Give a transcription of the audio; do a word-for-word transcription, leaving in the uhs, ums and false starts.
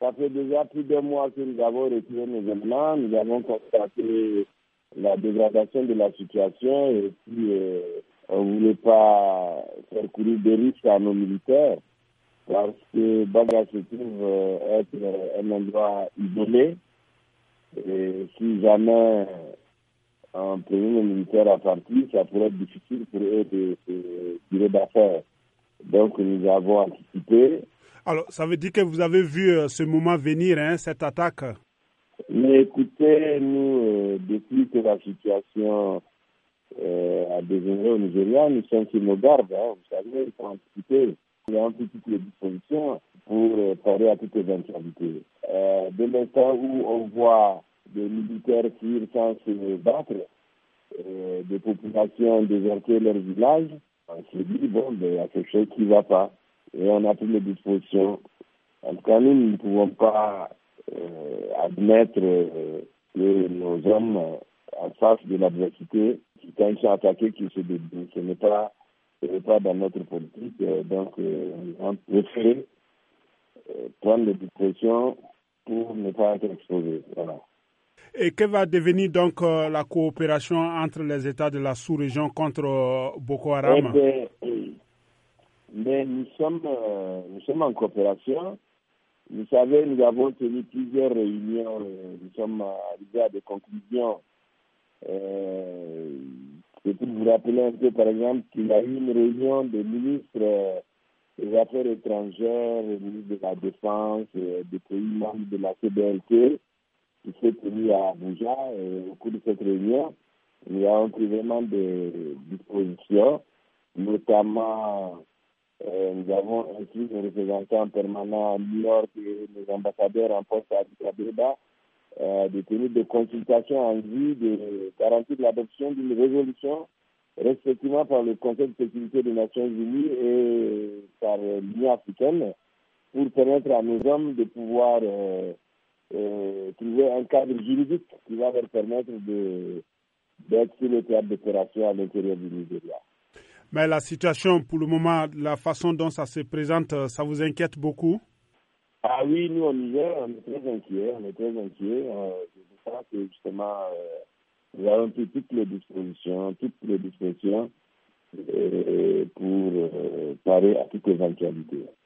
Ça fait déjà plus d'un mois que nous avons retiré nos éléments. Nous avons constaté la dégradation de la situation et puis euh, on ne voulait pas faire courir des risques à nos militaires parce que Baga se trouve euh, être un endroit isolé. Et si jamais un premier militaire a parti, ça pourrait être difficile pour eux de se tirer d'affaire. Donc nous avons anticipé. Alors, ça veut dire que vous avez vu euh, ce moment venir, hein, cette attaque? Mais écoutez, nous, euh, depuis que la situation euh, a dégénéré au Nigeria, nous sommes sur nos gardes. Hein, vous savez, il faut anticiper. Il y a un peu toutes les dispositions pour euh, parer à toute éventualité. Euh, dès l'instant où on voit des militaires fuir sans se battre, euh, des populations déserter leur village, on se dit, bon, ben, il y a quelque chose qui ne va pas. Et on a pris les dispositions. En tout cas, nous, nous ne pouvons pas euh, admettre euh, que nos hommes, en face de l'adversité, quand ils sont attaqués, qu'ils se dédouanent. Ce n'est pas, ce n'est pas dans notre politique. Euh, donc, euh, on préfère euh, prendre des dispositions pour ne pas être exposés. Voilà. Et que va devenir donc euh, la coopération entre les États de la sous-région contre euh, Boko Haram? Eh bien, mais nous sommes, euh, nous sommes en coopération. Vous savez, nous avons tenu plusieurs réunions. Euh, nous sommes arrivés à des conclusions. Euh, et pour vous rappeler un peu, par exemple, qu'il y a eu une réunion des ministres euh, des Affaires étrangères, des ministres de la Défense, euh, des pays membres de la C B L T, qui s'est tenue à Abuja. Et au cours de cette réunion, nous avons pris vraiment des dispositions, notamment Euh, nous avons inclus nos représentants permanents à New York et nos ambassadeurs en poste à Addis Abeba, euh, de tenir des consultations en vue de garantir l'adoption d'une résolution respectivement par le Conseil de sécurité des Nations Unies et par l'Union africaine pour permettre à nos hommes de pouvoir euh, euh, trouver un cadre juridique qui va leur permettre de, d'être sur le théâtre d'opération à l'intérieur du Nigeria. Mais la situation, pour le moment, la façon dont ça se présente, ça vous inquiète beaucoup? Ah oui, nous au Niger, on est très inquiets, on est très inquiets. Euh, je pense que justement, euh, nous avons pris toutes les dispositions, toutes les dispositions euh, pour euh, parer à toute éventualité.